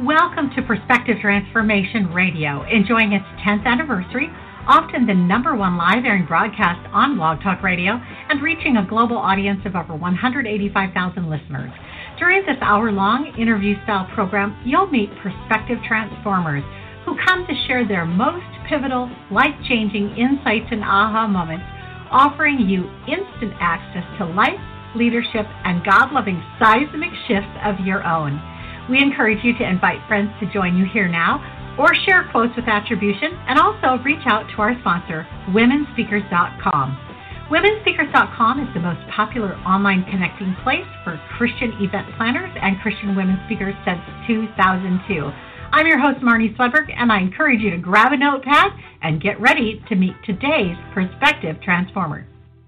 Welcome to Perspective Transformation Radio, enjoying its 10th anniversary, often the #1 live airing broadcast on Blog Talk Radio, and reaching a global audience of over 185,000 listeners. During this hour-long interview-style program, you'll meet Perspective Transformers who come to share their most pivotal, life-changing insights and aha moments, offering you instant access to life, leadership, and God-loving seismic shifts of your own. We encourage you to invite friends to join you here now, or share quotes with attribution, and also reach out to our sponsor, WomenSpeakers.com. WomenSpeakers.com is the most popular online connecting place for Christian event planners and Christian women speakers since 2002. I'm your host, Marnie Swedberg, and I encourage you to grab a notepad and get ready to meet today's Perspective Transformer.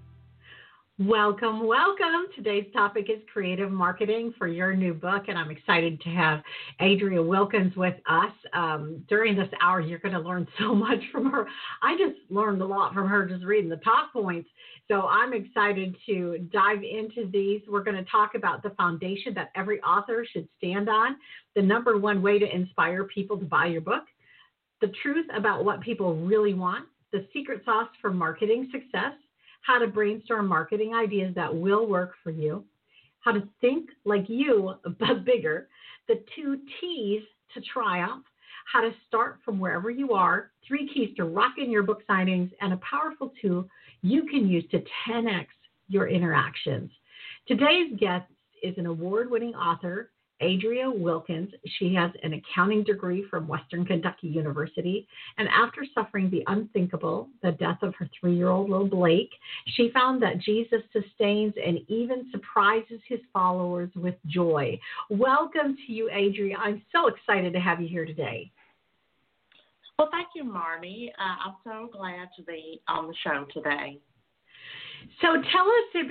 Welcome, welcome. Today's topic is creative marketing for your new book, and I'm excited to have Adria Wilkins with us. During this hour, you're going to learn so much from her. I just learned a lot from her just reading the top points, so I'm excited to dive into these. We're going to talk about the foundation that every author should stand on, the #1 way to inspire people to buy your book, the truth about what people really want, the secret sauce for marketing success, how to brainstorm marketing ideas that will work for you, how to think like you, but bigger, the 2 T's to triumph, how to start from wherever you are, 3 keys to rocking your book signings, and a powerful tool you can use to 10x your interactions. Today's guest is an award-winning author, Adria Wilkins. She has an accounting degree from Western Kentucky University, and after suffering the unthinkable, the death of her 3-year-old little Blake, she found that Jesus sustains and even surprises his followers with joy. Welcome to you, Adria. I'm so excited to have you here today. Well, thank you, Marnie. I'm so glad to be on the show today. So tell us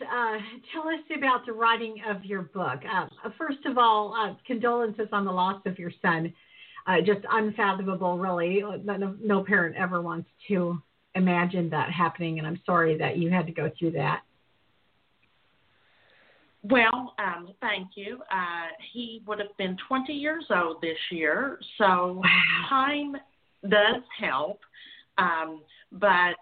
about the writing of your book. First of all, condolences on the loss of your son. Just unfathomable, really. No parent ever wants to imagine that happening, and I'm sorry that you had to go through that. Well, thank you. He would have been 20 years old this year, so wow. Time does help. But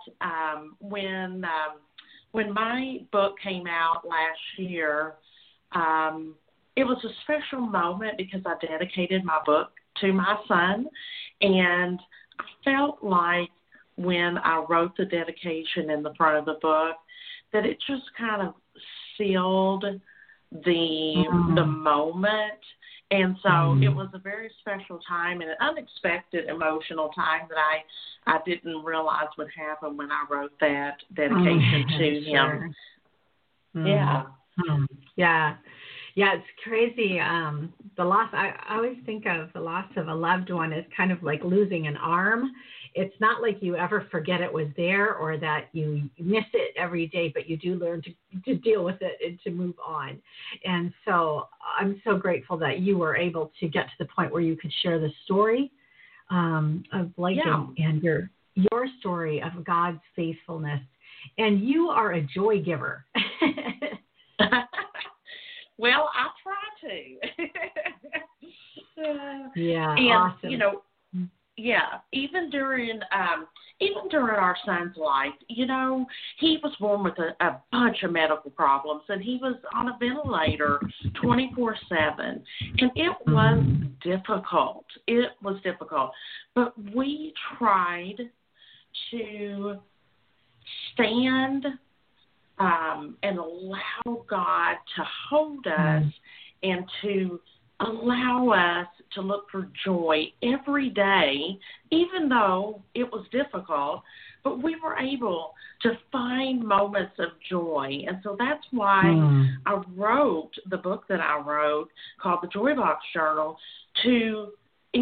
when my book came out last year, it was a special moment because I dedicated my book to my son, and I felt like when I wrote the dedication in the front of the book that it just kind of sealed the moment. And so it was a very special time and an unexpected emotional time that I didn't realize would happen when I wrote that dedication to him. Yeah. Yeah. Yeah, it's crazy. The loss, I always think of the loss of a loved one as kind of like losing an arm. It's not like you ever forget it was there or that you miss it every day, but you do learn to deal with it and to move on. And so I'm so grateful that you were able to get to the point where you could share the story of Blake and your story of God's faithfulness. And you are a joy giver. Well, I try to. Yeah, and, awesome. You know, yeah, even during our son's life, you know, he was born with a bunch of medical problems, and he was on a ventilator 24/7, and it was difficult. It was difficult, but we tried to stand and allow God to hold us and to allow us to look for joy every day, even though it was difficult, but we were able to find moments of joy. And so that's why I wrote the book that I wrote called The Joy Box Journal, to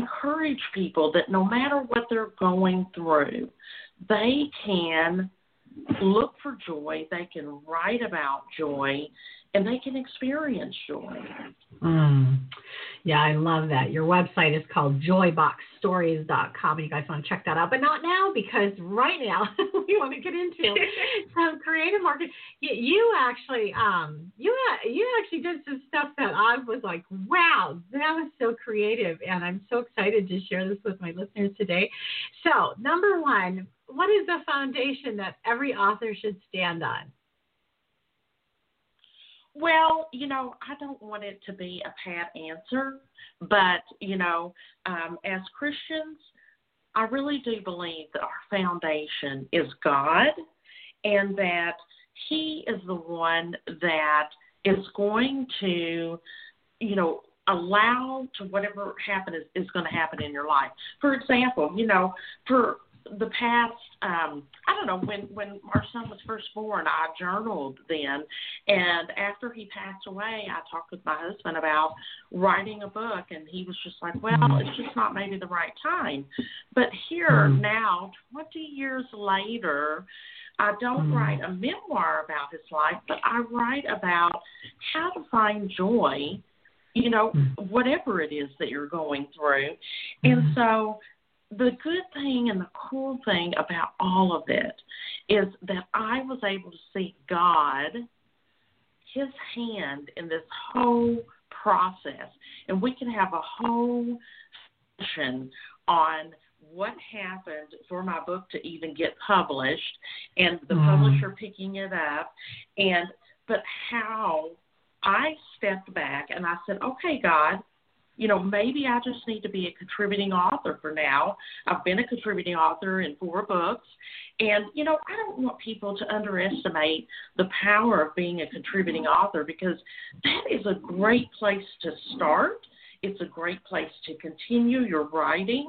encourage people that no matter what they're going through, they can look for joy, they can write about joy, and they can experience joy. Yeah, I love that. Your website is called joyboxstories.com, and you guys want to check that out. But not now, because right now we want to get into some creative marketing. You actually did some stuff that I was like, wow, that was so creative, and I'm so excited to share this with my listeners today. So, number one, what is the foundation that every author should stand on? Well, I don't want it to be a pat answer, but, as Christians, I really do believe that our foundation is God, and that He is the one that is going to, allow to whatever happen is going to happen in your life. For example, for the past, I don't know, when our son was first born, I journaled then. And after he passed away, I talked with my husband about writing a book. And he was just like, well, it's just not maybe the right time. But here now, 20 years later, I don't write a memoir about his life, but I write about how to find joy, whatever it is that you're going through. And so the good thing and the cool thing about all of it is that I was able to see God, His hand in this whole process. And we can have a whole session on what happened for my book to even get published and the publisher picking it up, but how I stepped back and I said, okay, God, maybe I just need to be a contributing author for now. I've been a contributing author in 4 books. And, I don't want people to underestimate the power of being a contributing author, because that is a great place to start. It's a great place to continue your writing.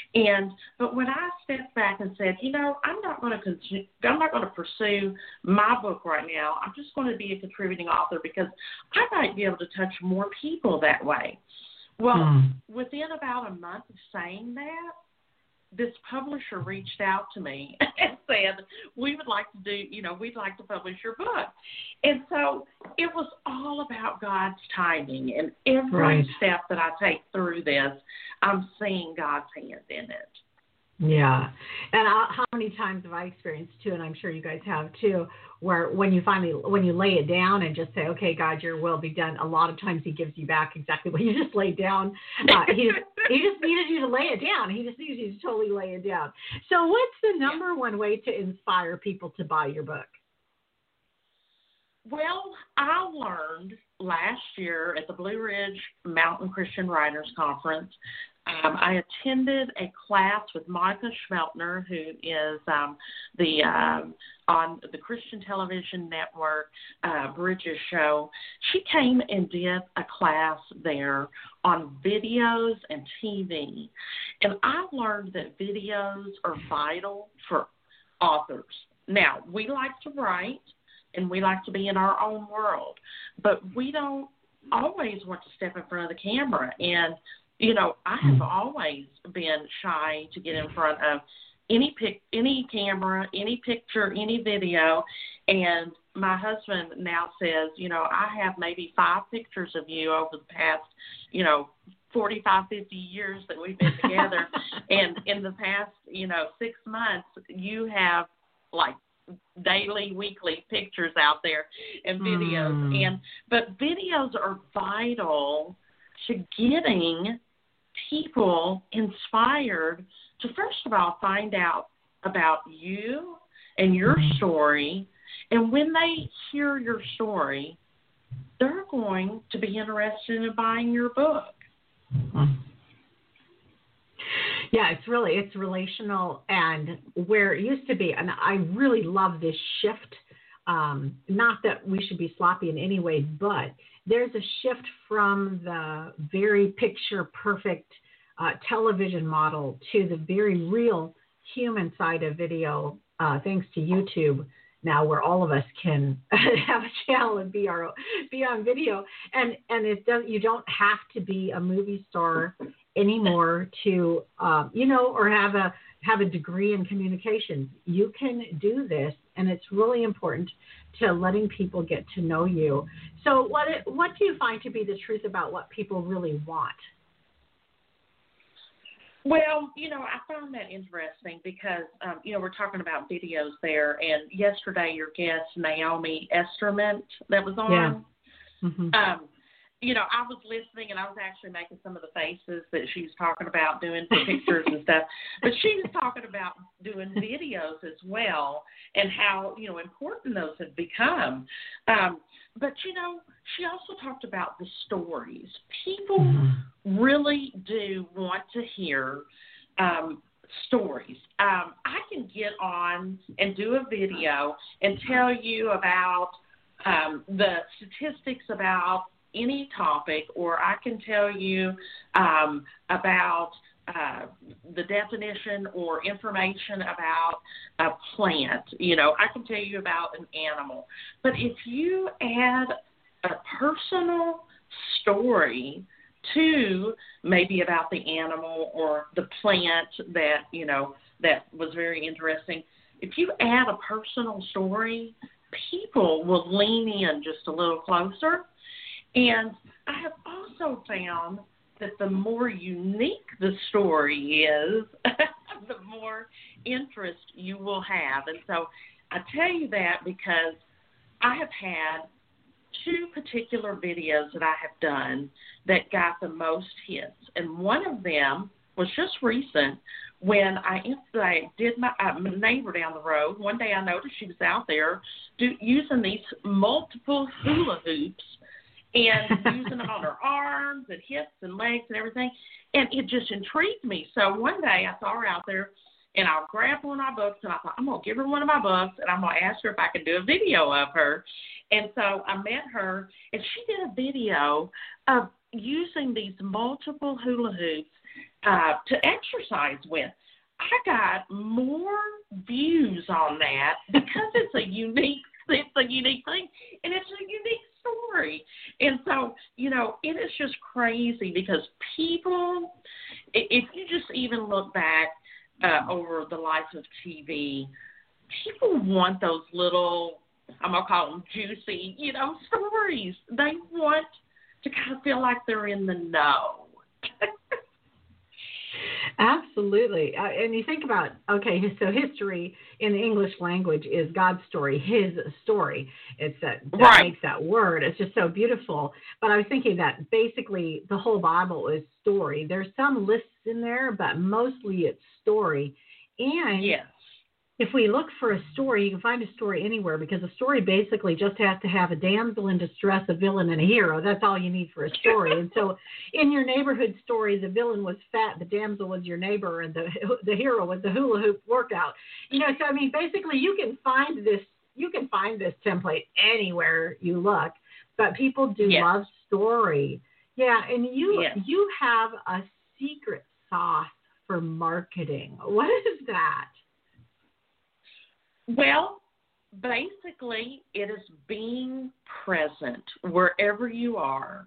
But when I stepped back and said, I'm not going to pursue my book right now. I'm just going to be a contributing author because I might be able to touch more people that way. Well, within about a month of saying that, this publisher reached out to me and said, we would like to we'd like to publish your book. And so it was all about God's timing. And every step that I take through this, I'm seeing God's hand in it. Yeah. And how many times have I experienced too, and I'm sure you guys have too, where when you lay it down and just say, okay, God, your will be done, a lot of times He gives you back exactly what you just laid down. He just needed you to lay it down. He just needs you to totally lay it down. So what's the number one way to inspire people to buy your book? Well, I learned last year at the Blue Ridge Mountain Christian Writers Conference, I attended a class with Micah Schmeltner, who is on the Christian Television Network Bridges show. She came and did a class there on videos and TV. And I learned that videos are vital for authors. Now, we like to write and we like to be in our own world, but we don't always want to step in front of the camera. And I have always been shy to get in front of any camera, any picture, any video. And my husband now says, I have maybe 5 pictures of you over the past, 45, 50 years that we've been together. And in the past, 6 months, you have like daily, weekly pictures out there and videos. But videos are vital to getting people inspired to, first of all, find out about you and your story. And when they hear your story, they're going to be interested in buying your book. Yeah, it's relational, and where it used to be, and I really love this shift. Not that we should be sloppy in any way, but there's a shift from the very picture perfect television model to the very real human side of video, thanks to YouTube now, where all of us can have a channel and be on video. And you don't have to be a movie star anymore to or have a degree in communications. You can do this and it's really important to letting people get to know you. So what do you find to be the truth about what people really want? Well, I found that interesting because, we're talking about videos there, and yesterday your guest, Naomi Esterman, that was on, Yeah. Mm-hmm. I was listening, and I was actually making some of the faces that she was talking about doing for pictures and stuff, but she was talking about doing videos as well and how, important those have become. But, she also talked about the stories. People really do want to hear stories. I can get on and do a video and tell you about the statistics about any topic, or I can tell you about the definition or information about a plant. I can tell you about an animal. But if you add a personal story to maybe about the animal or the plant that, that was very interesting, if you add a personal story, people will lean in just a little closer. And I have also found that the more unique the story is, the more interest you will have. And so I tell you that because I have had 2 particular videos that I have done that got the most hits. And one of them was just recent when I did my neighbor down the road. One day I noticed she was out there using these multiple hula hoops and using them on her arms and hips and legs and everything. And it just intrigued me. So one day I saw her out there, and I grabbed one of my books, and I thought, I'm going to give her one of my books, and I'm going to ask her if I can do a video of her. And so I met her, and she did a video of using these multiple hula hoops to exercise with. I got more views on that because it's a unique thing, and it's a unique story. And so, it is just crazy because people, if you just even look back over the life of TV, people want those little, I'm going to call them juicy, stories. They want to kind of feel like they're in the know. Absolutely. And you think about, okay, so history in the English language is God's story, his story. It's that right. Makes that word. It's just so beautiful. But I was thinking that basically the whole Bible is story. There's some lists in there, but mostly it's story. And yes. If we look for a story, you can find a story anywhere because a story basically just has to have a damsel in distress, a villain, and a hero. That's all you need for a story. And so in your neighborhood story, the villain was fat, the damsel was your neighbor, and the hero was the hula hoop workout. So I mean, basically you can find this template anywhere you look, but people do yes. love story. Yeah, and you have a secret sauce for marketing. What is that? Well, basically, it is being present wherever you are.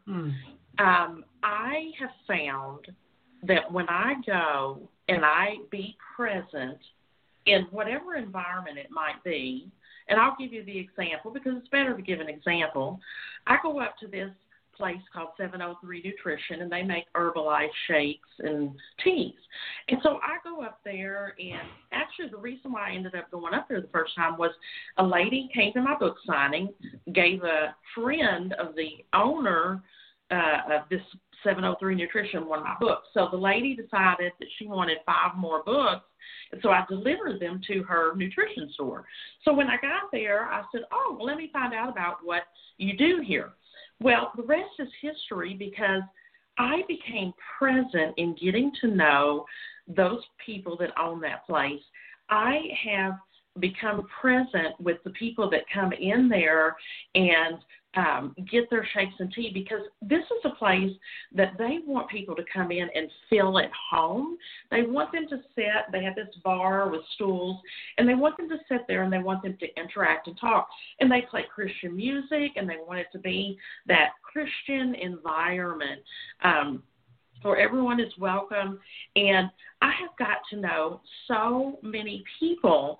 I have found that when I go and I be present in whatever environment it might be, and I'll give you the example because it's better to give an example. I go up to this place called 703 Nutrition, and they make Herbalife shakes and teas. And so I go up there, and actually the reason why I ended up going up there the first time was a lady came to my book signing, gave a friend of the owner of this 703 Nutrition one of my books. So the lady decided that she wanted 5 more books, and so I delivered them to her nutrition store. So when I got there, I said, well, let me find out about what you do here. Well, the rest is history because I became present in getting to know those people that own that place. I have become present with the people that come in there and get their shakes and tea because this is a place that they want people to come in and feel at home. They want them to sit. They have this bar with stools, and they want them to sit there, and they want them to interact and talk. And they play Christian music, and they want it to be that Christian environment where everyone is welcome. And I have got to know so many people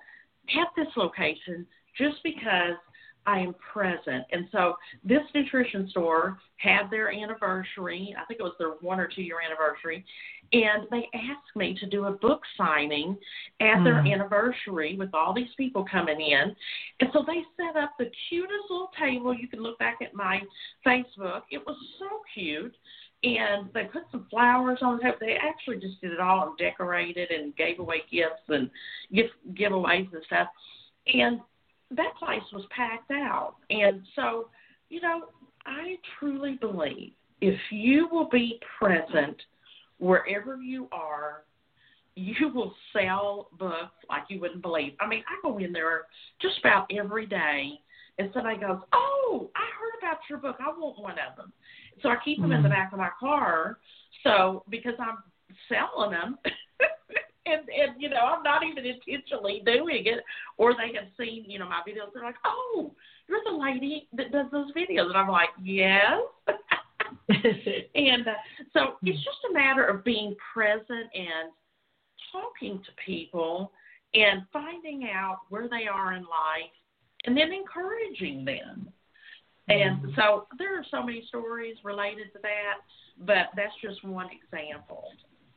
have this location just because I am present. And so this nutrition store had their anniversary. I think it was their 1 or 2 year anniversary. And they asked me to do a book signing at their anniversary with all these people coming in. And so they set up the cutest little table. You can look back at my Facebook. It was so cute. And they put some flowers on it. They actually just did it all and decorated and gave away gifts and giveaways and stuff. And that place was packed out. And so, you know, I truly believe if you will be present wherever you are, you will sell books like you wouldn't believe. I mean, I go in there just about every day, and somebody goes, "Oh, I heard about your book. I want one of them." So I keep them in the back of my car, so because I'm selling them. And, you know, I'm not even intentionally doing it, or they have seen, you know, my videos. They're like, "Oh, you're the lady that does those videos." And I'm like, "Yes." And so it's just a matter of being present and talking to people and finding out where they are in life and then encouraging them. And so there are so many stories related to that, but that's just one example.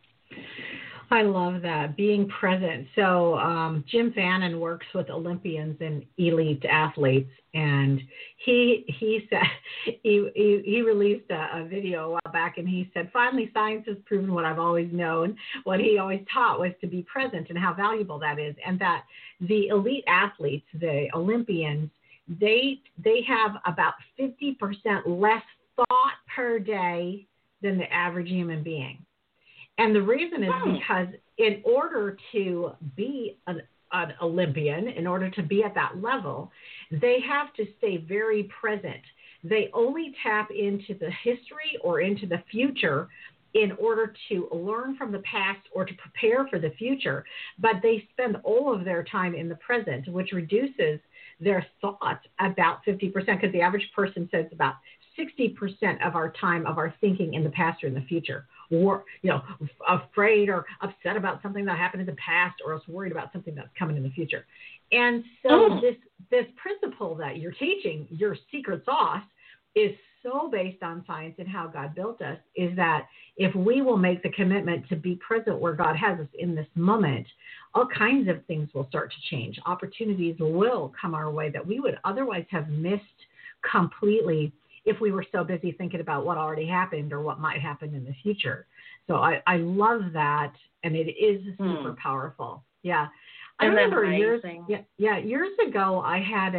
I love that, being present. So Jim Fannin works with Olympians and elite athletes, and he said he released a video a while back, and he said, "Finally, science has proven what I've always known. What he always taught was to be present and how valuable that is, and that the elite athletes, the Olympians, they have about 50% less thought per day than the average human being." And the reason is because in order to be an Olympian, in order to be at that level, they have to stay very present. They only tap into the history or into the future in order to learn from the past or to prepare for the future. But they spend all of their time in the present, which reduces their thoughts about 50%, because the average person says about 60% of our time, of our thinking in the past or in the future, or, you know, afraid or upset about something that happened in the past, or else worried about something that's coming in the future. And so this principle that you're teaching, your secret sauce, is so based on science and how God built us, is that if we will make the commitment to be present where God has us in this moment, all kinds of things will start to change. Opportunities will come our way that we would otherwise have missed completely if we were so busy thinking about what already happened or what might happen in the future. So I love that, and it is super powerful. Yeah. I remember years ago, I had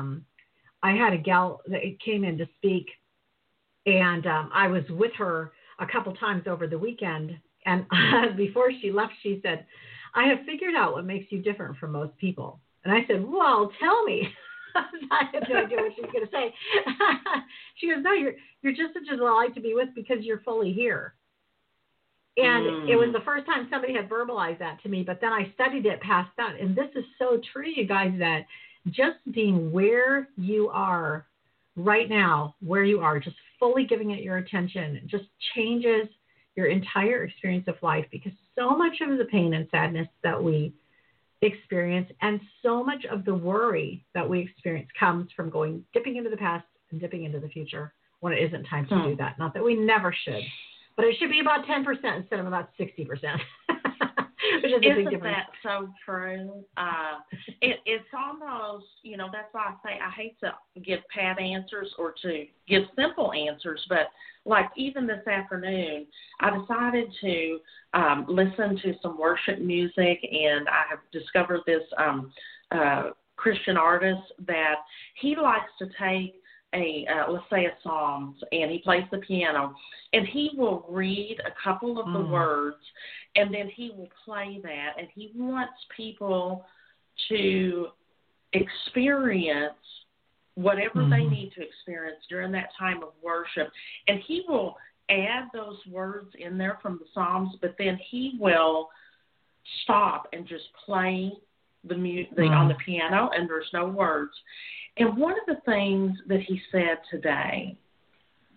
a gal that came in to speak, and I was with her a couple times over the weekend. And before she left, she said, "I have figured out what makes you different from most people." And I said, "Well, tell me." I had no idea what she was going to say. She goes, "No, you're just such a delight to be with because you're fully here." And it was the first time somebody had verbalized that to me, but then I studied it past that. And this is so true, you guys, that just being where you are right now, where you are, just fully giving it your attention, just changes your entire experience of life, because so much of the pain and sadness that we experience and so much of the worry that we experience comes from dipping into the past and dipping into the future when it isn't time to do that. Not that we never should, but it should be about 10% instead of about 60%. Which is a big difference. Isn't that so true? It's almost, you know, that's why I say I hate to give pat answers or to give simple answers, but like even this afternoon, I decided to listen to some worship music, and I have discovered this Christian artist that he likes to take let's say a Psalms, and he plays the piano, and he will read a couple of the words, and then he will play that, and he wants people to experience whatever they need to experience during that time of worship. And he will add those words in there from the Psalms, but then he will stop and just play the on the piano, and there's no words. And one of the things that he said today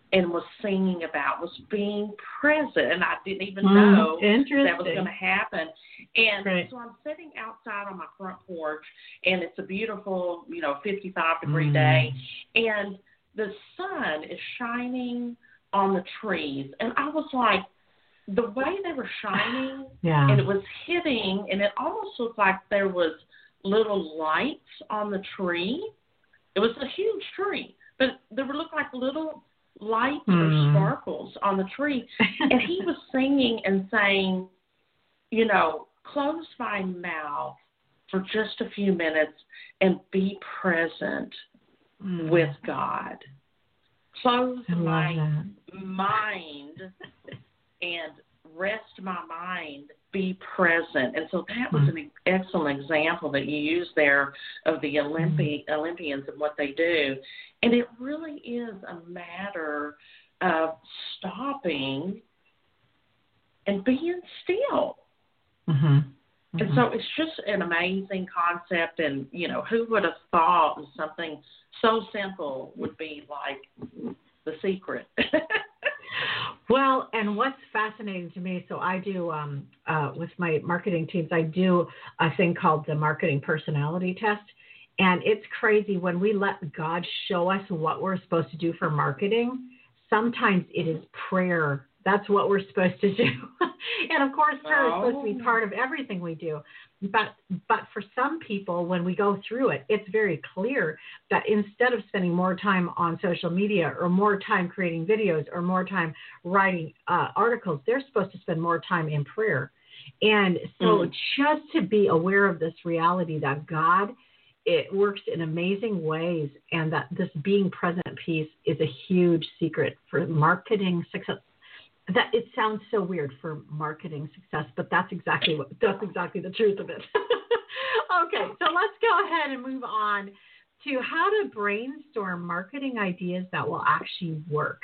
and was singing about was being present, and I didn't even know that was going to happen. And so I'm sitting outside on my front porch, and it's a beautiful, 55-degree day, and the sun is shining on the trees, and I was like, the way they were shining, and it was hitting, and it almost looked like there was little lights on the tree. It was a huge tree, but there looked like little lights or sparkles on the tree. And he was singing and saying, close my mouth for just a few minutes and be present with God. Close my mind and rest my mind, be present. And so that was an excellent example that you used there of the Olympians and what they do. And it really is a matter of stopping and being still. And so it's just an amazing concept. And, who would have thought something so simple would be like the secret? Well, and what's fascinating to me, so I do, with my marketing teams, I do a thing called the marketing personality test. And it's crazy when we let God show us what we're supposed to do for marketing. Sometimes it is prayer. That's what we're supposed to do. And of course, prayer is supposed to be part of everything we do. But for some people, when we go through it, it's very clear that instead of spending more time on social media or more time creating videos or more time writing articles, they're supposed to spend more time in prayer. And so just to be aware of this reality that God, it works in amazing ways, and that this being present piece is a huge secret for marketing success. That it sounds so weird for marketing success, but that's exactly the truth of it. Okay, so let's go ahead and move on to how to brainstorm marketing ideas that will actually work.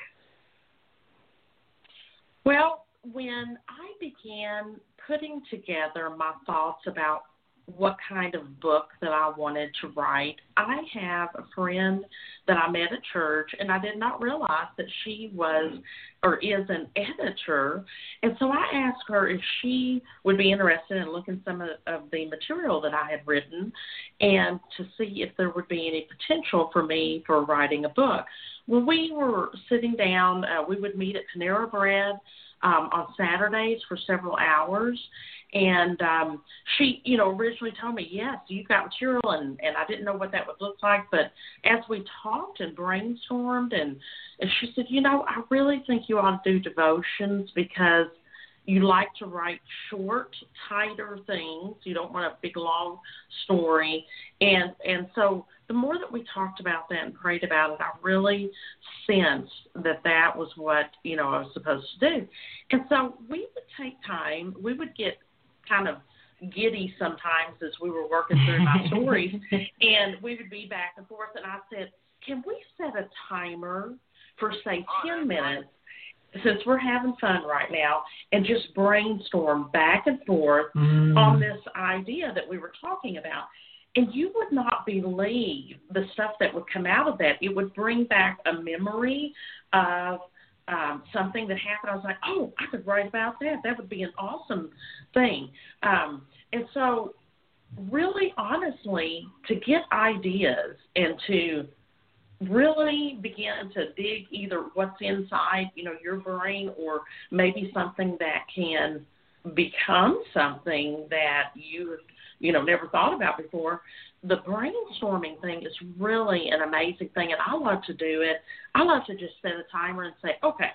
Well, when I began putting together my thoughts about what kind of book that I wanted to write, I have a friend that I met at church, and I did not realize that she was or is an editor. And so I asked her if she would be interested in looking some of the material that I had written and to see if there would be any potential for me for writing a book. When we were sitting down, we would meet at Panera Bread on Saturdays for several hours. And she, originally told me, yes, you've got material, and I didn't know what that would look like. But as we talked and brainstormed, and she said, I really think you ought to do devotions because you like to write short, tighter things. You don't want a big, long story. And so the more that we talked about that and prayed about it, I really sensed that was what, I was supposed to do. And so we would take time. We would get kind of giddy sometimes as we were working through my stories, and we would be back and forth. And I said, can we set a timer for, say, 10 minutes, since we're having fun right now, and just brainstorm back and forth on this idea that we were talking about? And you would not believe the stuff that would come out of that. It would bring back a memory of something that happened. I was like, oh, I could write about that. That would be an awesome thing. And so really, honestly, to get ideas and to really begin to dig either what's inside, your brain, or maybe something that can become something that you never thought about before. The brainstorming thing is really an amazing thing, and I love to do it. I love to just set a timer and say, okay,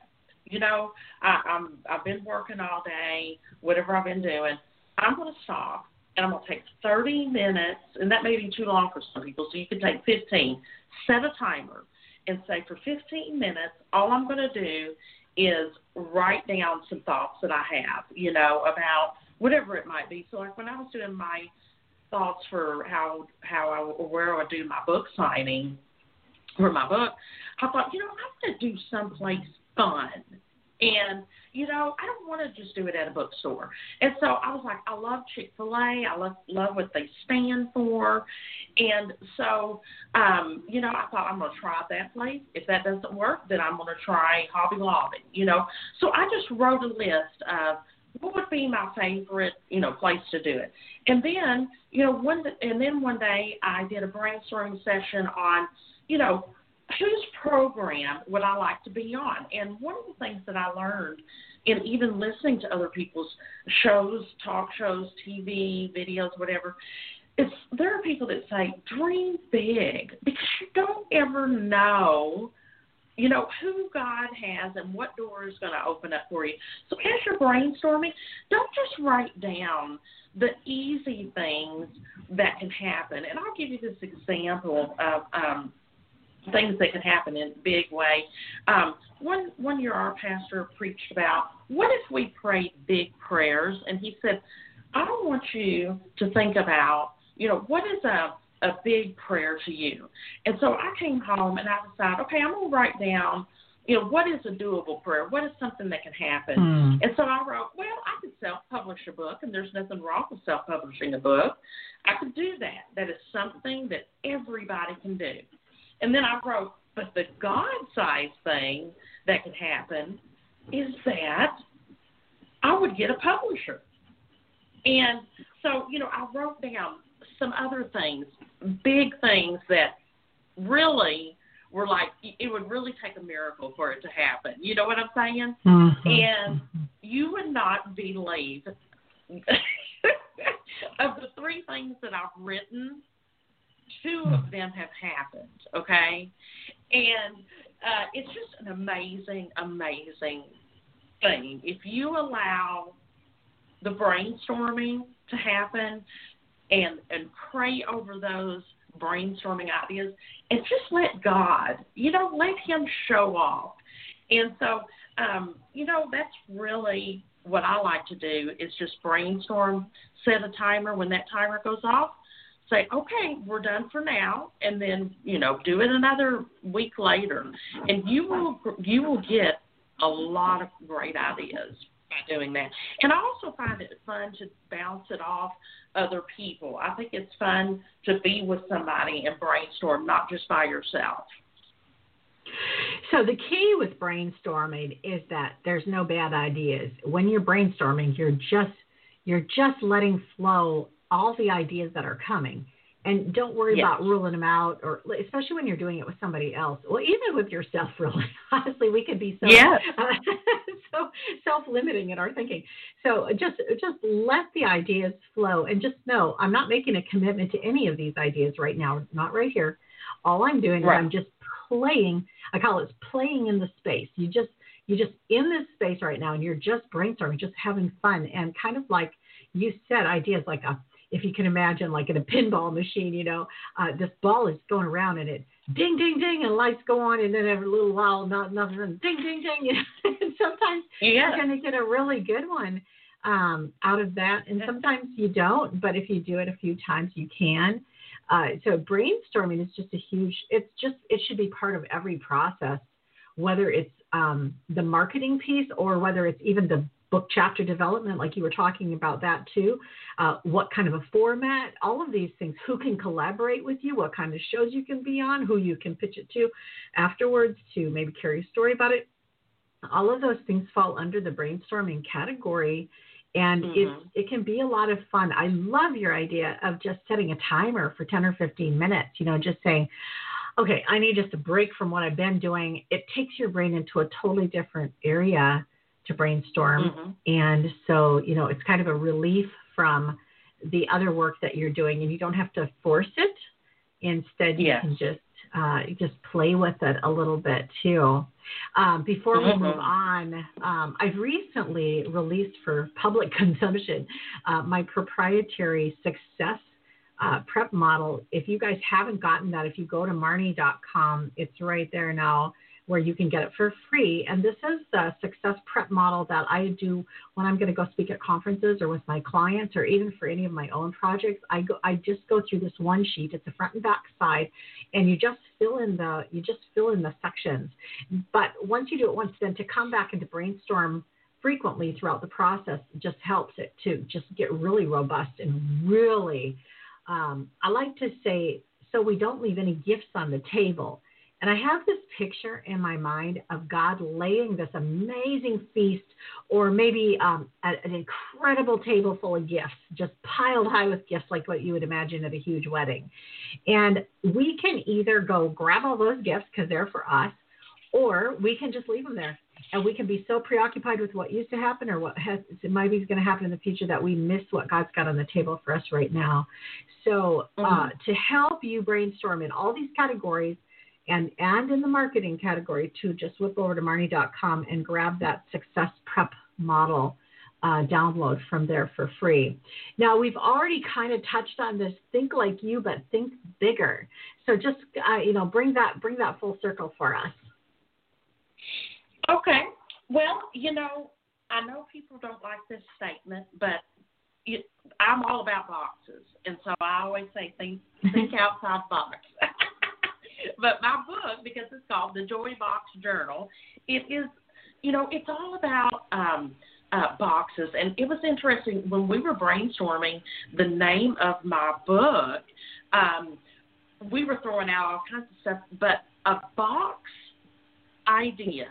I've been working all day, whatever I've been doing. I'm going to stop, and I'm going to take 30 minutes, and that may be too long for some people, so you can take 15. Set a timer and say, for 15 minutes, all I'm going to do is write down some thoughts that I have, about whatever it might be. So like when I was doing my thoughts for where I would do my book signing for my book, I thought, I'm going to do someplace fun. And, I don't want to just do it at a bookstore. And so I was like, I love Chick-fil-A. I love what they stand for. And so, I thought I'm going to try that place. If that doesn't work, then I'm going to try Hobby Lobby, So I just wrote a list of what would be my favorite, place to do it. And then, one day I did a brainstorming session on, whose program would I like to be on? And one of the things that I learned in even listening to other people's shows, talk shows, TV, videos, whatever, is there are people that say, dream big, because you don't ever know, who God has and what door is going to open up for you. So as you're brainstorming, don't just write down the easy things that can happen. And I'll give you this example of things that can happen in a big way. One year our pastor preached about, what if we prayed big prayers? And he said, I don't want you to think about, what is a big prayer to you? And so I came home and I decided, okay, I'm going to write down, what is a doable prayer? What is something that can happen? And so I wrote, well, I could self-publish a book, and there's nothing wrong with self-publishing a book. I could do that. That is something that everybody can do. And then I wrote, but the God-sized thing that could happen is that I would get a publisher. And so, I wrote down some other things, big things that really were like, it would really take a miracle for it to happen. You know what I'm saying? Mm-hmm. And you would not believe of the 3 things that I've written, 2 of them have happened, okay? And it's just an amazing, amazing thing. If you allow the brainstorming to happen and pray over those brainstorming ideas and just let God, let him show off. And so, that's really what I like to do is just brainstorm, set a timer. When that timer goes off, say, okay, we're done for now, and then, do it another week later. And you will get a lot of great ideas by doing that. And I also find it fun to bounce it off other people. I think it's fun to be with somebody and brainstorm, not just by yourself. So the key with brainstorming is that there's no bad ideas. When you're brainstorming, you're just letting flow all the ideas that are coming. And don't worry about ruling them out, or especially when you're doing it with somebody else. Well, even with yourself, really. Honestly, we could be so self-limiting in our thinking. So just let the ideas flow, and just know I'm not making a commitment to any of these ideas right now, not right here. All I'm doing is I'm just playing. I call it playing in the space. You just in this space right now, and you're just brainstorming, just having fun, and kind of like you said, ideas like if you can imagine, like in a pinball machine, this ball is going around and it ding, ding, ding, and lights go on, and then every little while, nothing, ding, ding, ding. And sometimes you're going to get a really good one out of that, and sometimes you don't. But if you do it a few times, you can. So brainstorming is just it should be part of every process, whether it's the marketing piece or whether it's even the book chapter development, like you were talking about that too. What kind of a format, all of these things, who can collaborate with you, what kind of shows you can be on, who you can pitch it to afterwards to maybe carry a story about it. All of those things fall under the brainstorming category, and it can be a lot of fun. I love your idea of just setting a timer for 10 or 15 minutes, just saying, okay, I need just a break from what I've been doing. It takes your brain into a totally different area to brainstorm. And so, it's kind of a relief from the other work that you're doing, and you don't have to force it. Instead, you can just play with it a little bit too. Before we move on, I've recently released for public consumption my proprietary success prep model. If you guys haven't gotten that, if you go to Marnie.com, it's right there now where you can get it for free. And this is the success prep model that I do when I'm going to go speak at conferences or with my clients, or even for any of my own projects. I just go through this one sheet. It's a front and back side, and you just fill in the sections. But once you do it once, then to come back and to brainstorm frequently throughout the process just helps it to just get really robust and really, I like to say, so we don't leave any gifts on the table. And I have this picture in my mind of God laying this amazing feast, or maybe an incredible table full of gifts, just piled high with gifts like what you would imagine at a huge wedding. And we can either go grab all those gifts because they're for us, or we can just leave them there. And we can be so preoccupied with what used to happen or what might be going to happen in the future that we miss what God's got on the table for us right now. So to help you brainstorm in all these categories, and in the marketing category too, just whip over to Marnie.com and grab that success prep model download from there for free. Now, we've already kind of touched on this, think like you, but think bigger. So just, bring that full circle for us. Okay. Well, I know people don't like this statement, but I'm all about boxes. And so I always say think outside the box. But my book, because it's called The Joy Box Journal, it is, it's all about boxes. And it was interesting when we were brainstorming the name of my book, we were throwing out all kinds of stuff, but a box idea,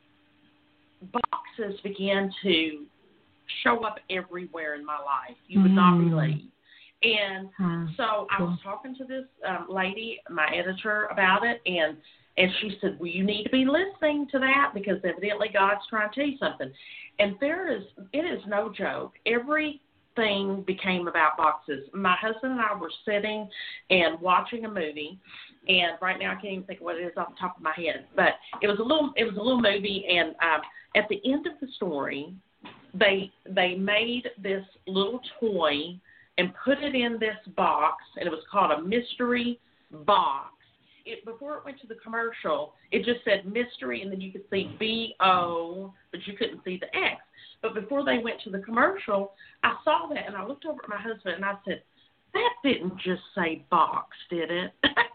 boxes began to show up everywhere in my life. You would not believe. And so I was talking to this lady, my editor, about it, and she said, well, you need to be listening to that because evidently God's trying to tell you something. And it is no joke. Everything became about boxes. My husband and I were sitting and watching a movie, and right now I can't even think of what it is off the top of my head, but it was a little movie, and at the end of the story, they made this little toy and put it in this box, and it was called a mystery box. Before it went to the commercial, it just said mystery, and then you could see B-O, but you couldn't see the X. But before they went to the commercial, I saw that, and I looked over at my husband, and I said, that didn't just say box, did it?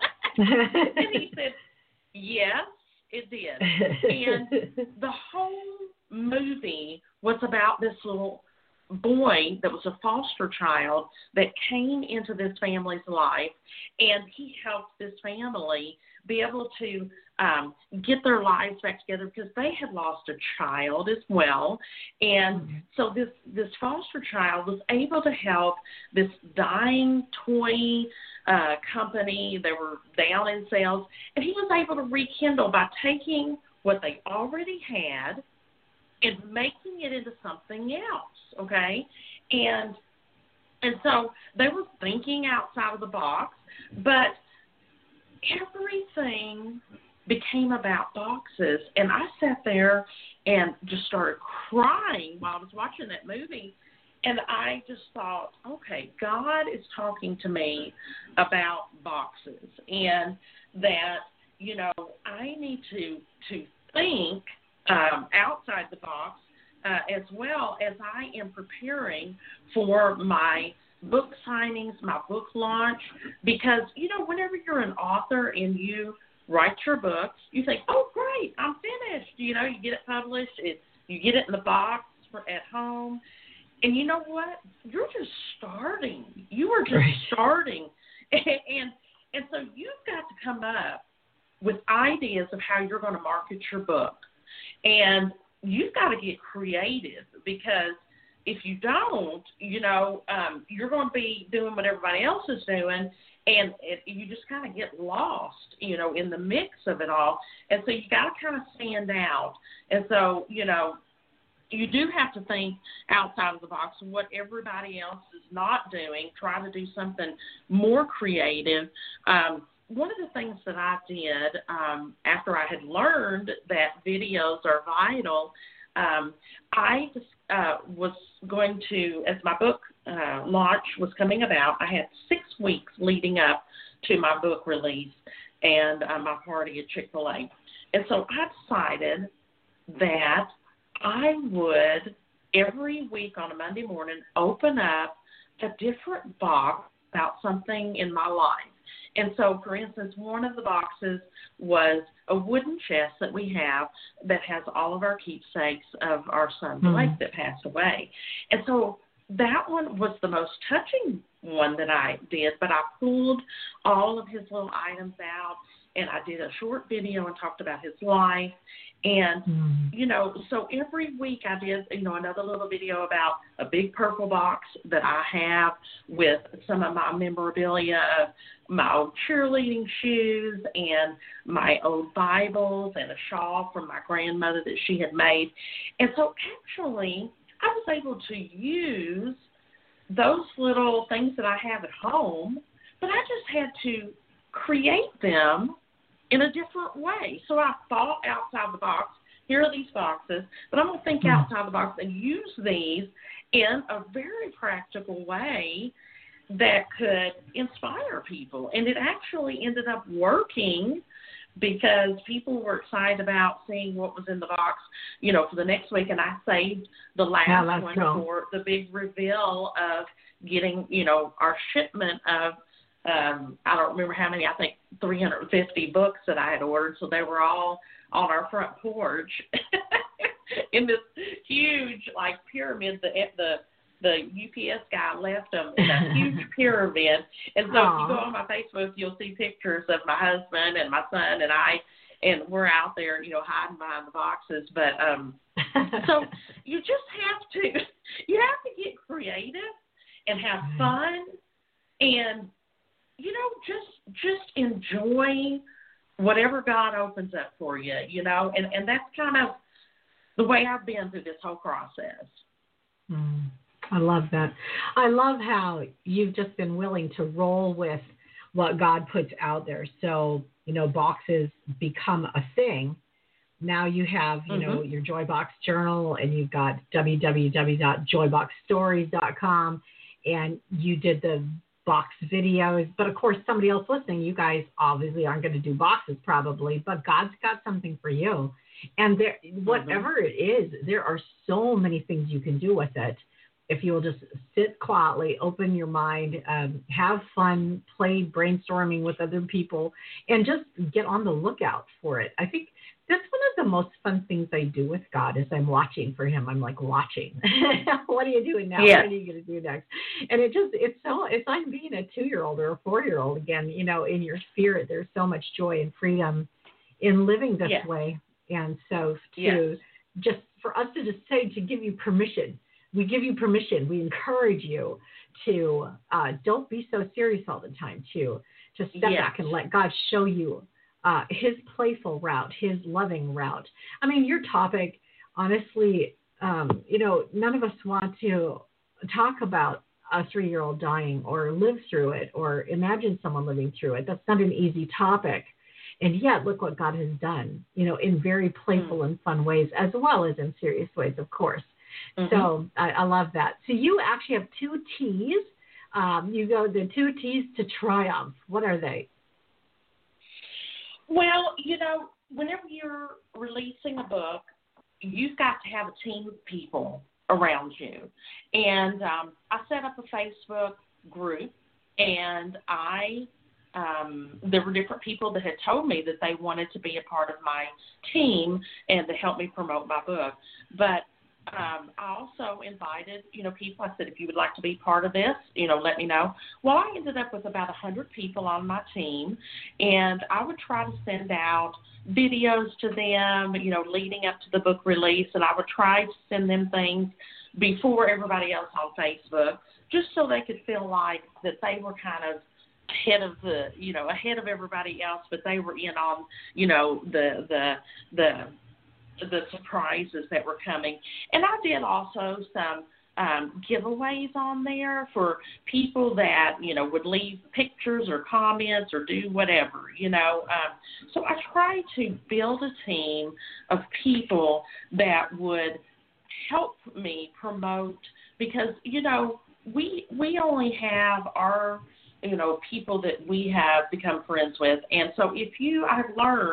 And he said, yes, it did. And the whole movie was about this little boy that was a foster child that came into this family's life, and he helped this family be able to get their lives back together because they had lost a child as well. And so this foster child was able to help this dying toy company. They were down in sales, and he was able to rekindle by taking what they already had and making it into something else, okay? And so they were thinking outside of the box, but everything became about boxes. And I sat there and just started crying while I was watching that movie. And I just thought, okay, God is talking to me about boxes, and that, I need to think outside the box as well as I am preparing for my book signings, my book launch, because, whenever you're an author and you write your books, you think, oh, great, I'm finished. You get it published, you get it in the box at home, and you know what? You're just starting. You are just starting. And so you've got to come up with ideas of how you're going to market your book. And you've got to get creative, because if you don't, you're going to be doing what everybody else is doing, and you just kind of get lost, in the mix of it all. And so you got to kind of stand out. And so, you do have to think outside of the box of what everybody else is not doing, try to do something more creative. One of the things that I did after I had learned that videos are vital, I just was going to, as my book launch was coming about, I had 6 weeks leading up to my book release and my party at Chick-fil-A. And so I decided that I would every week on a Monday morning open up a different box about something in my life. And so, for instance, one of the boxes was a wooden chest that we have that has all of our keepsakes of our son Blake that passed away. And so that one was the most touching one that I did, but I pulled all of his little items out, and I did a short video and talked about his life. And, you know, so every week I did, you know, another little video about a big purple box that I have with some of my memorabilia of my old cheerleading shoes and my old Bibles and a shawl from my grandmother that she had made. And so actually I was able to use those little things that I have at home, but I just had to create them in a different way. So I thought outside the box. Here are these boxes, but I'm going to think outside the box and use these in a very practical way that could inspire people. And it actually ended up working because people were excited about seeing what was in the box, you know, for the next week. And I saved the last one for the big reveal of getting, you know, our shipment of, I don't remember how many, I think 350 books that I had ordered. So they were all on our front porch in this huge, like, pyramid. The UPS guy left them in a huge pyramid. And so if you go on my Facebook, you'll see pictures of my husband and my son and I, and we're out there, you know, hiding behind the boxes. But so you just have to get creative and have fun and, you know, just enjoy whatever God opens up for you, you know, and that's kind of the way I've been through this whole process. I love that. I love how you've just been willing to roll with what God puts out there. So, you know, boxes become a thing. Now you have, you know, your Joybox journal, and you've got www.joyboxstories.com, and you did the box videos. But of course, somebody else listening, you guys obviously aren't going to do boxes probably, but God's got something for you. And there, whatever it is, there are so many things you can do with it. If you will just sit quietly, open your mind, have fun, play brainstorming with other people, and just get on the lookout for it. I think that's one of the most fun things I do with God is I'm watching for him. I'm like watching. What are you doing now? Yeah. What are you going to do next? And it's like being a 2-year-old or a 4-year-old again, you know, in for spirit. There's so much joy and freedom in living this way. And so just for us to just say, to give you permission, we give you permission. We encourage you to don't be so serious all the time, to step back and let God show you his playful route, his loving route. I mean, your topic, honestly, you know, none of us want to talk about a 3-year-old dying or live through it or imagine someone living through it. That's not an easy topic. And yet, look what God has done, you know, in very playful and fun ways, as well as in serious ways, of course. So I love that. So you actually have 2 T's. You go the 2 T's to triumph. What are they? Well, you know, whenever you're releasing a book, you've got to have a team of people around you. And I set up a Facebook group, and there were different people that had told me that they wanted to be a part of my team and to help me promote my book. But I also invited, you know, people. I said, if you would like to be part of this, you know, let me know. Well, I ended up with about 100 people on my team, and I would try to send out videos to them, you know, leading up to the book release, and I would try to send them things before everybody else on Facebook, just so they could feel like that they were kind of ahead of everybody else, but they were in on, you know, the surprises that were coming. And I did also some giveaways on there for people that, you know, would leave pictures or comments or do whatever, you know. So I tried to build a team of people that would help me promote, because, you know, we only have our, you know, people that we have become friends with. And so I've learned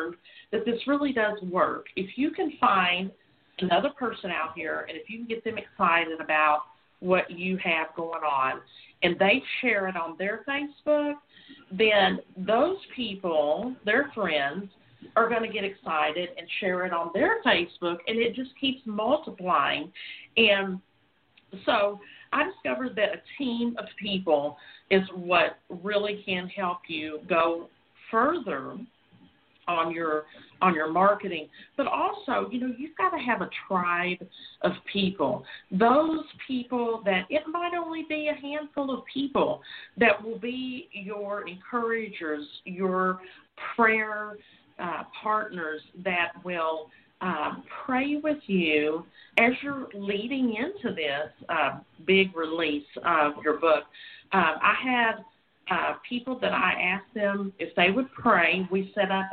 that this really does work. If you can find another person out here, and if you can get them excited about what you have going on, and they share it on their Facebook, then those people, their friends, are going to get excited and share it on their Facebook, and it just keeps multiplying. And so I discovered that a team of people is what really can help you go further on your marketing. But also, you've got to have a tribe of people. Those people that it might only be a handful of people that will be your encouragers, your prayer partners that will pray with you as you're leading into this big release of your book. I had people that I asked them if they would pray. We set up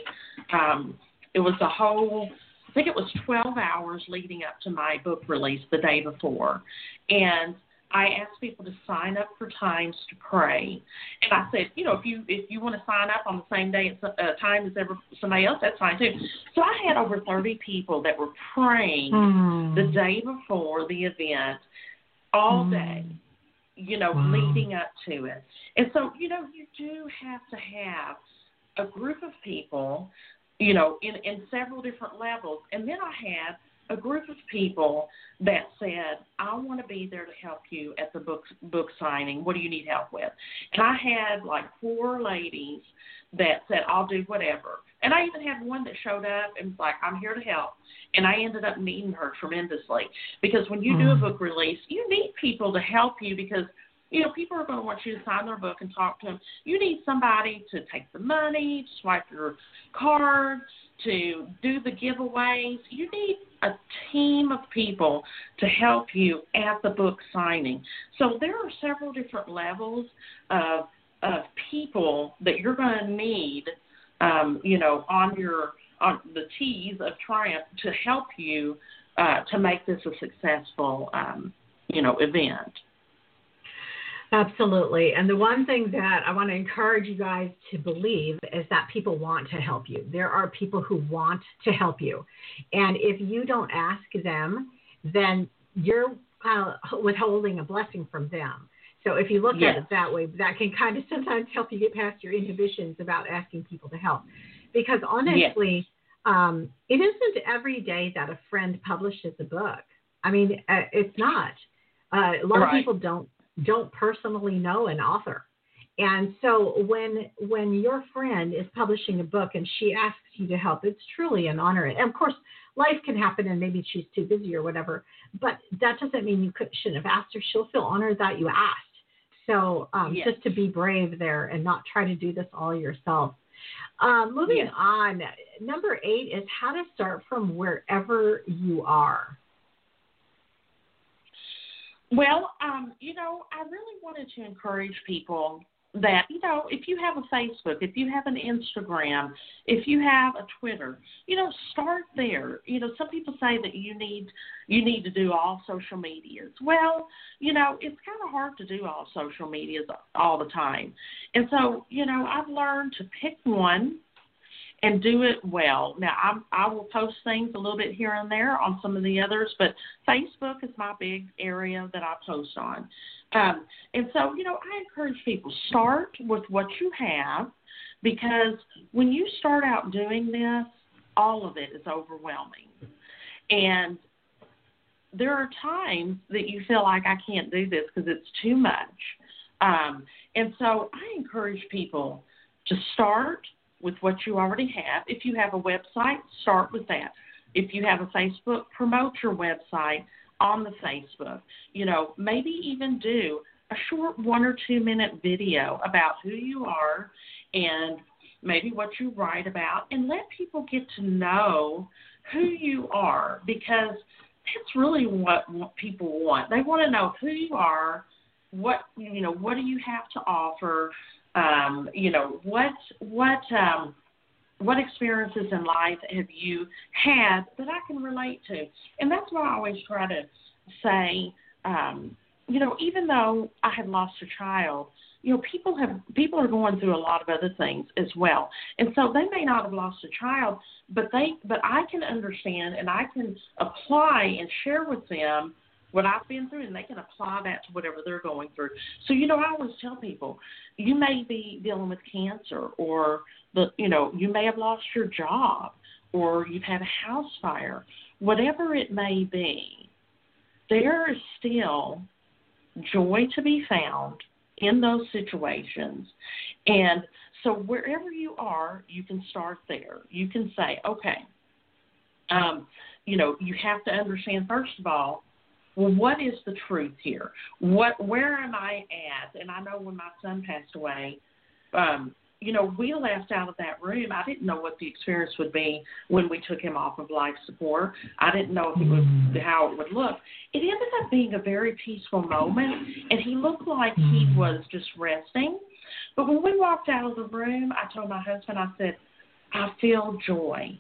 it was a whole, I think it was 12 hours leading up to my book release the day before. And I asked people to sign up for times to pray. And I said, if you want to sign up on the same day at time as somebody else, that's fine too. So I had over 30 people that were praying the day before the event all day, leading up to it. And so, you do have to have a group of people, in several different levels. And then I had a group of people that said, I want to be there to help you at the book signing. What do you need help with? And I had like 4 ladies that said, I'll do whatever. And I even had one that showed up and was like, I'm here to help. And I ended up needing her tremendously, because when you do a book release, you need people to help you, because people are going to want you to sign their book and talk to them. You need somebody to take the money, to swipe your card, to do the giveaways. You need a team of people to help you at the book signing. So there are several different levels of people that you're going to need, on the T's of Triumph to help you to make this a successful, event. Absolutely. And the one thing that I want to encourage you guys to believe is that people want to help you. There are people who want to help you. And if you don't ask them, then you're withholding a blessing from them. So if you look at it that way, that can kind of sometimes help you get past your inhibitions about asking people to help. Because honestly, it isn't every day that a friend publishes a book. I mean, it's not. A lot of people don't personally know an author. And so when your friend is publishing a book and she asks you to help, it's truly an honor. And of course, life can happen and maybe she's too busy or whatever, but that doesn't mean you shouldn't have asked her. She'll feel honored that you asked. So just to be brave there and not try to do this all yourself. Moving on, number 8 is how to start from wherever you are. Well, I really wanted to encourage people that, if you have a Facebook, if you have an Instagram, if you have a Twitter, start there. Some people say that you need to do all social medias. Well, it's kind of hard to do all social medias all the time. And so, I've learned to pick one and do it well. Now, I will post things a little bit here and there on some of the others, but Facebook is my big area that I post on. And so, I encourage people, start with what you have, because when you start out doing this, all of it is overwhelming. And there are times that you feel like I can't do this because it's too much. And so I encourage people to start with what you already have. If you have a website, start with that. If you have a Facebook, promote your website on the Facebook. Maybe even do a short 1 or 2 minute video about who you are and maybe what you write about, and let people get to know who you are, because that's really what people want. They want to know who you are, what do you have to offer, what experiences in life have you had that I can relate to? And that's why I always try to say, even though I had lost a child, people are going through a lot of other things as well. And so they may not have lost a child, but I can understand and I can apply and share with them what I've been through, and they can apply that to whatever they're going through. So, I always tell people, you may be dealing with cancer, or you may have lost your job, or you've had a house fire, whatever it may be, there is still joy to be found in those situations. And so wherever you are, you can start there. You can say, okay, you have to understand, first of all, well, what is the truth here? Where am I at? And I know when my son passed away, we left out of that room. I didn't know what the experience would be when we took him off of life support. I didn't know how it would look. It ended up being a very peaceful moment, and he looked like he was just resting. But when we walked out of the room, I told my husband, I said, I feel joy.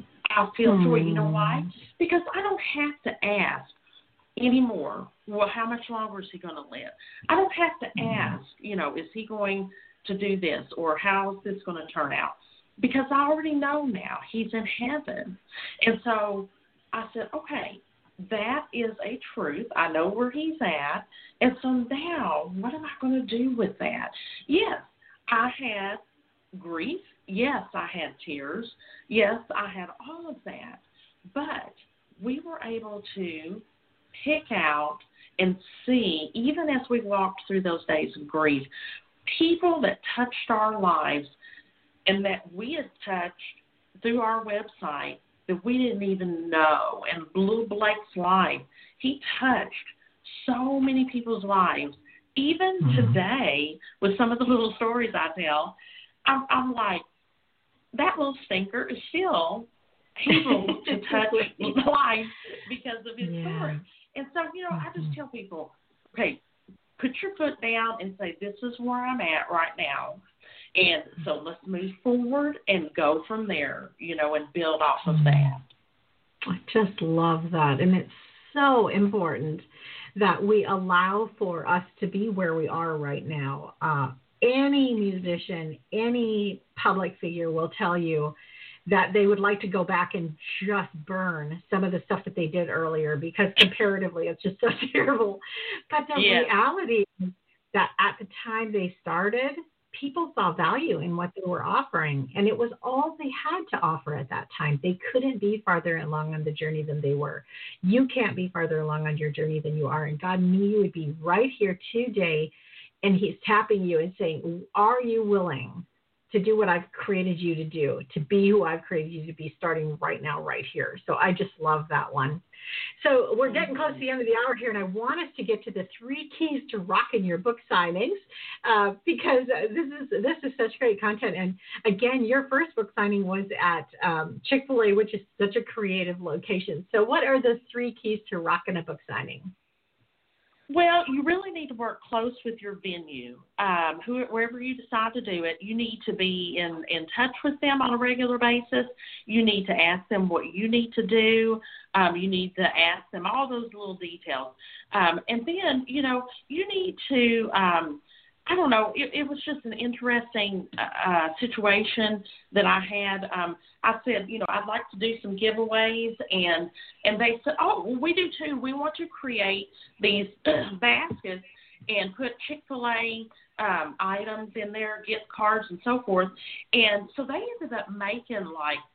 I feel joy. You know why? Because I don't have to ask anymore, well, how much longer is he going to live? I don't have to ask, is he going to do this, or how is this going to turn out? Because I already know now he's in heaven. And so I said, okay, that is a truth. I know where he's at. And so now what am I going to do with that? Yes, I had grief. Yes, I had tears. Yes, I had all of that. But we were able to pick out and see, even as we walked through those days of grief, people that touched our lives and that we had touched through our website that we didn't even know. And Blue Blake's life, he touched so many people's lives. Even today, with some of the little stories I tell, I'm like, that little stinker is still able to touch life because of his story. And so, I just tell people, okay, put your foot down and say, this is where I'm at right now. And so let's move forward and go from there, and build off of that. I just love that. And it's so important that we allow for us to be where we are right now. Any musician, any public figure will tell you that they would like to go back and just burn some of the stuff that they did earlier, because comparatively it's just so terrible. But the reality is that at the time they started, people saw value in what they were offering, and it was all they had to offer at that time. They couldn't be farther along on the journey than they were. You can't be farther along on your journey than you are, and God knew you would be right here today, and he's tapping you and saying, are you willing to do what I've created you to do, to be who I've created you to be, starting right now, right here. So I just love that one. So we're getting close to the end of the hour here, and I want us to get to the 3 keys to rocking your book signings, because this is such great content. And again, your first book signing was at Chick-fil-A, which is such a creative location. So what are the 3 keys to rocking a book signing? Well, you really need to work close with your venue. Wherever you decide to do it, you need to be in touch with them on a regular basis. You need to ask them what you need to do. You need to ask them all those little details. And then, you need to, I don't know, it was just an interesting situation that I had. I said, I'd like to do some giveaways, and they said, oh, well, we do too. We want to create these baskets and put Chick-fil-A items in there, gift cards and so forth. And so they ended up making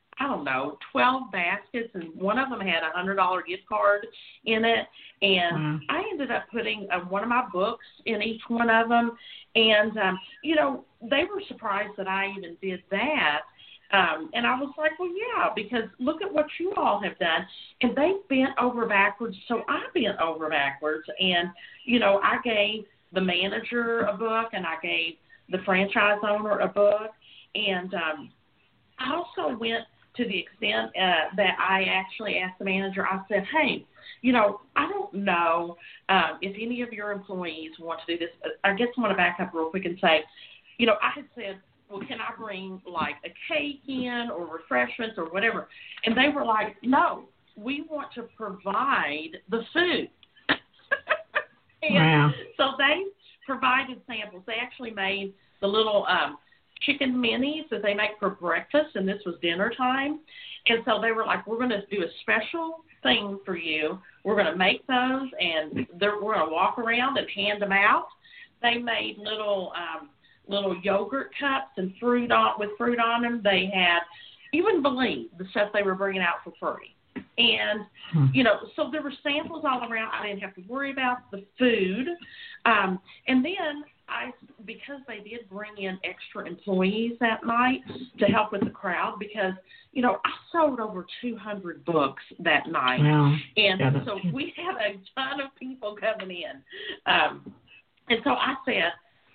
12 baskets, and one of them had a $100 gift card in it. And I ended up putting one of my books in each one of them. And, they were surprised that I even did that. And I was like, well, yeah, because look at what you all have done. And they bent over backwards, so I bent over backwards. And, I gave the manager a book, and I gave the franchise owner a book. And I also went to the extent that I actually asked the manager, I said, hey, I don't know if any of your employees want to do this. I guess I want to back up real quick and say, I had said, well, can I bring a cake in or refreshments or whatever? And they were like, no, we want to provide the food. And so they provided samples. They actually made the little chicken minis that they make for breakfast, and this was dinner time. And so they were like, we're going to do a special thing for you. We're going to make those, and we're going to walk around and hand them out. They made little yogurt cups and fruit on them. They had, you wouldn't believe the stuff they were bringing out for free. And, so there were samples all around. I didn't have to worry about the food. And then because they did bring in extra employees that night to help with the crowd, because, I sold over 200 books that night. Wow. And so we had a ton of people coming in. And so I said,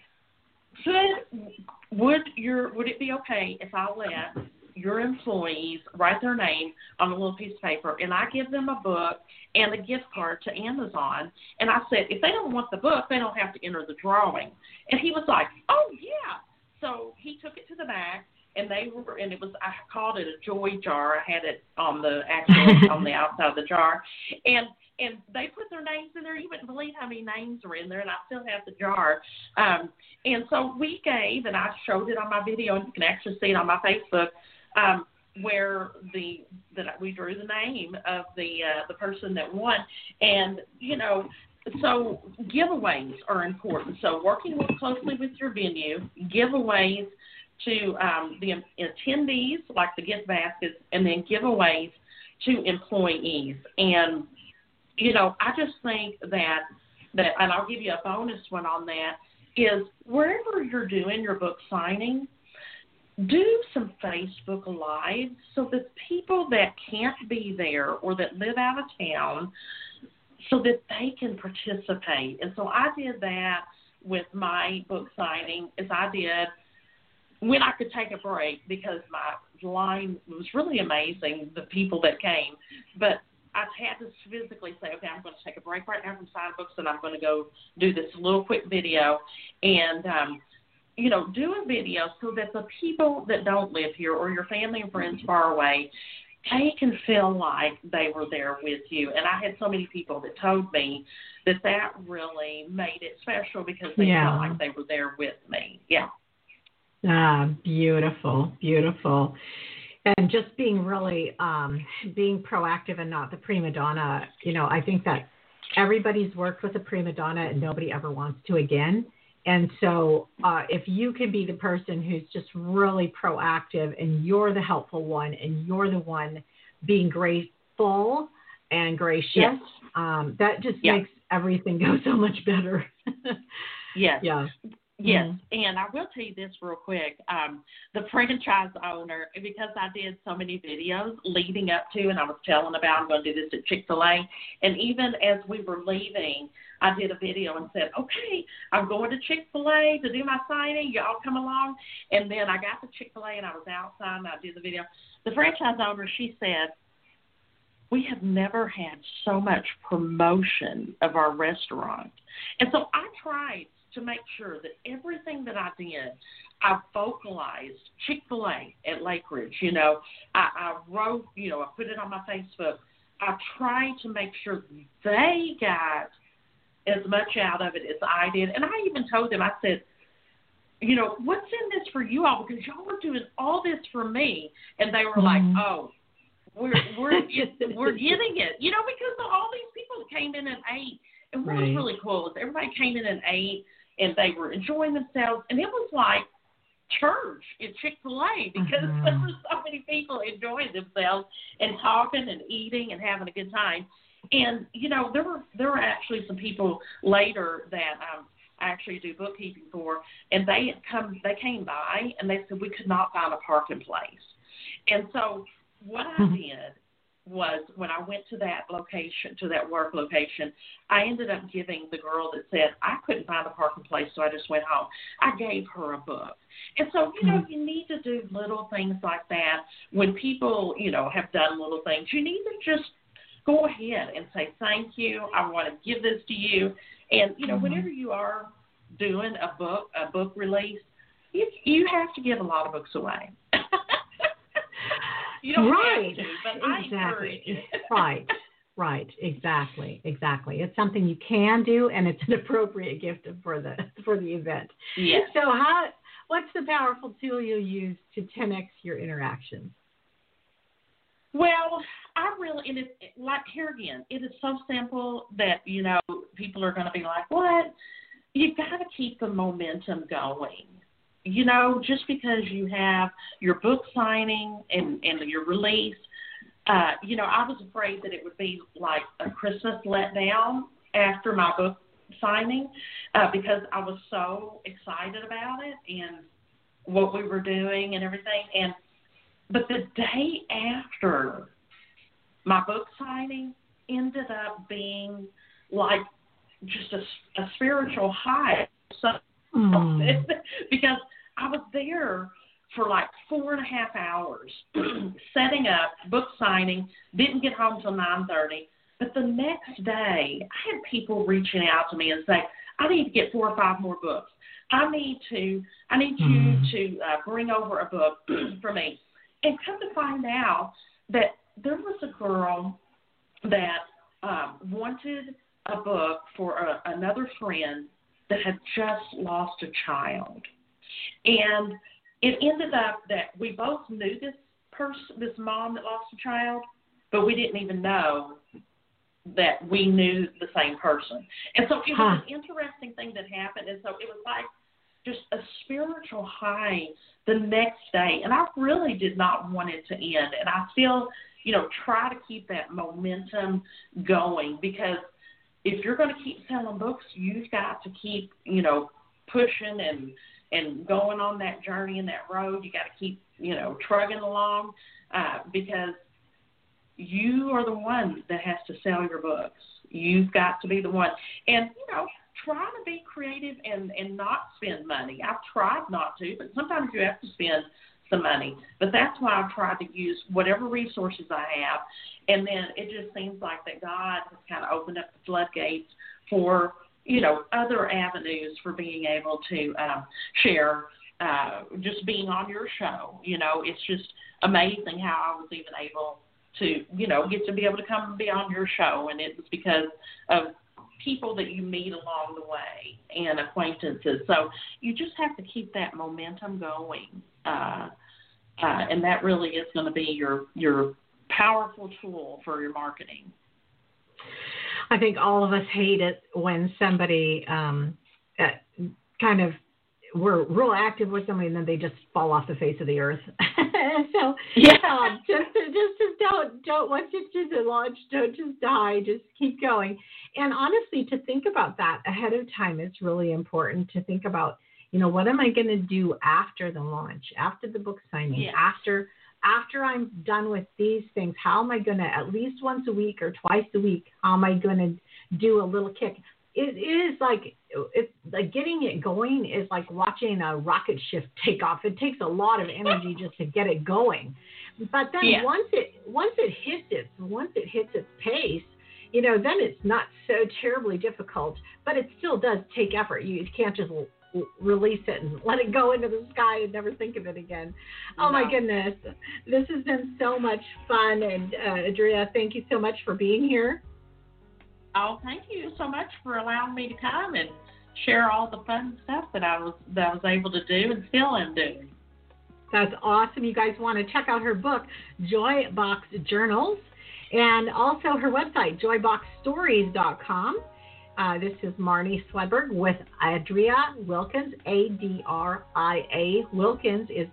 would it be okay if I let your employees write their name on a little piece of paper, and I give them a book and a gift card to Amazon? And I said, if they don't want the book, they don't have to enter the drawing. And he was like, oh, yeah. So he took it to the back, and I called it a joy jar. I had it on the outside of the jar. And they put their names in there. You wouldn't believe how many names were in there, and I still have the jar. And so we gave, and I showed it on my video, and you can actually see it on my Facebook, where we drew the name of the person that won. And, so giveaways are important. So working more closely with your venue, giveaways to the attendees, like the gift baskets, and then giveaways to employees. And, I just think that, and I'll give you a bonus one on that, is wherever you're doing your book signing, do some Facebook Lives so that people that can't be there or that live out of town, so that they can participate. And so I did that with my book signing, as I did when I could take a break, because my line was really amazing, the people that came. But I had to physically say, okay, I'm going to take a break right now from signing books, and I'm going to go do this little quick video and, do a video so that the people that don't live here or your family and friends far away, they can feel like they were there with you. And I had so many people that told me that really made it special because they felt like they were there with me. Yeah. Ah, beautiful, beautiful. And just being really being proactive and not the prima donna. I think that everybody's worked with a prima donna and nobody ever wants to again. And so if you can be the person who's just really proactive and you're the helpful one and you're the one being grateful and gracious, that just makes everything go so much better. Yes. Yeah. Yes, and I will tell you this real quick. The franchise owner, because I did so many videos leading up to, and I was telling about I'm going to do this at Chick-fil-A, and even as we were leaving, I did a video and said, okay, I'm going to Chick-fil-A to do my signing. Y'all come along. And then I got to Chick-fil-A, and I was outside, and I did the video. The franchise owner, she said, we have never had so much promotion of our restaurant. And so I tried to make sure that everything that I did, I vocalized Chick-fil-A at Lake Ridge. I wrote, I put it on my Facebook. I tried to make sure they got as much out of it as I did. And I even told them, I said, what's in this for you all? Because y'all are doing all this for me. And they were like, oh, we're getting it, because all these people came in and ate. And what was really cool is everybody came in and ate, and they were enjoying themselves. And it was like church at Chick-fil-A because there were so many people enjoying themselves and talking and eating and having a good time. And, there were actually some people later that I actually do bookkeeping for, and they came by, and they said we could not find a parking place. And so what I did was when I went to that location, to that work location, I ended up giving the girl that said I couldn't find a parking place, so I just went home. I gave her a book. And so, you need to do little things like that. When people, have done little things, you need to just go ahead and say, thank you. I want to give this to you. And, whenever you are doing a book release, you have to give a lot of books away. You don't have to, but I encourage it. Right. Right, exactly. It's something you can do, and it's an appropriate gift for the event. Yes. So, what's the powerful tool you use to 10x your interactions? Well, and it's like here again, it is so simple that, people are going to be like, what? You've got to keep the momentum going. Just because you have your book signing and your release, I was afraid that it would be like a Christmas letdown after my book signing because I was so excited about it and what we were doing and everything. But the day after my book signing ended up being like just a spiritual high. So because I was there for like 4.5 hours setting up, book signing, didn't get home till 9:30. But the next day, I had people reaching out to me and saying, I need to get 4 or 5 more books. I need you to bring over a book for me. And come to find out that there was a girl that wanted a book for another friend that had just lost a child. And it ended up that we both knew this mom that lost a child, but we didn't even know that we knew the same person. And so it was an interesting thing that happened. And so it was like just a spiritual high the next day. And I really did not want it to end. And I still, try to keep that momentum going, because if you're going to keep selling books, you've got to keep, pushing and going on that journey and that road. You got to keep, trugging along because you are the one that has to sell your books. You've got to be the one. And, try to be creative and not spend money. I've tried not to, but sometimes you have to spend some money. But that's why I've tried to use whatever resources I have. And then it just seems like that God has kind of opened up the floodgates for, other avenues for being able to share, just being on your show. It's just amazing how I was even able to, get to be able to come and be on your show. And it was because of people that you meet along the way and acquaintances. So you just have to keep that momentum going. And that really is going to be your powerful tool for your marketing. I think all of us hate it when somebody kind of, we're real active with somebody and then they just fall off the face of the earth. So just don't once you do the launch, don't just die, just keep going. And honestly, to think about that ahead of time is really important. To think about, what am I going to do after the launch, after the book signing, after I'm done with these things? How am I going to, at least once a week or twice a week, how am I going to do a little kick? It's like getting it going is like watching a rocket ship take off. It takes a lot of energy just to get it going. But then once it hits its pace, then it's not so terribly difficult, but it still does take effort. You can't just release it and let it go into the sky and never think of it again. Oh, my goodness. This has been so much fun. And Adria, thank you so much for being here. Oh, thank you so much for allowing me to come and share all the fun stuff that I was able to do and still am doing. That's awesome. You guys want to check out her book, Joy Box Journals, and also her website, joyboxstories.com. This is Marnie Swedberg with Adria Wilkins, Adria Wilkins is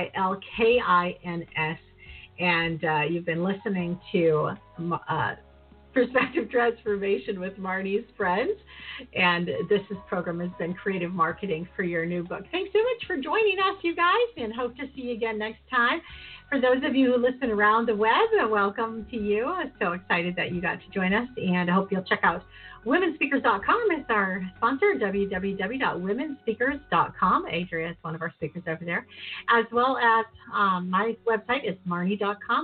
Wilkins. And you've been listening to Perspective Transformation with Marnie's Friends. And this program has been Creative Marketing for Your New Book. Thanks so much for joining us, you guys, and hope to see you again next time. For those of you who listen around the web, welcome to you. I'm so excited that you got to join us, and I hope you'll check out womenspeakers.com is our sponsor, www.womenspeakers.com. Adria is one of our speakers over there, as well as my website is marnie.com,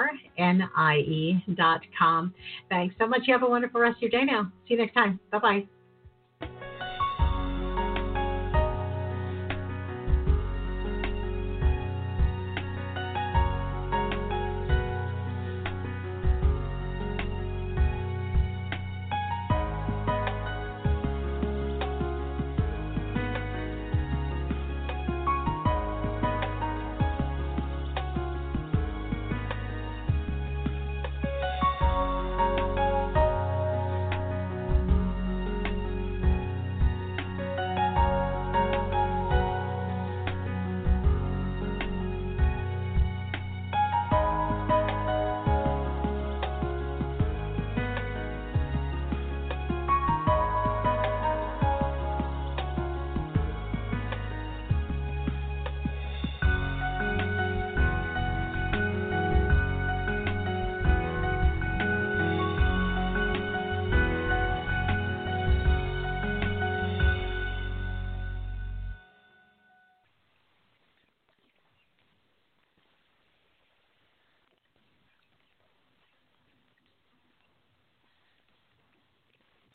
marnie.com. Thanks so much. You have a wonderful rest of your day now. See you next time. Bye-bye.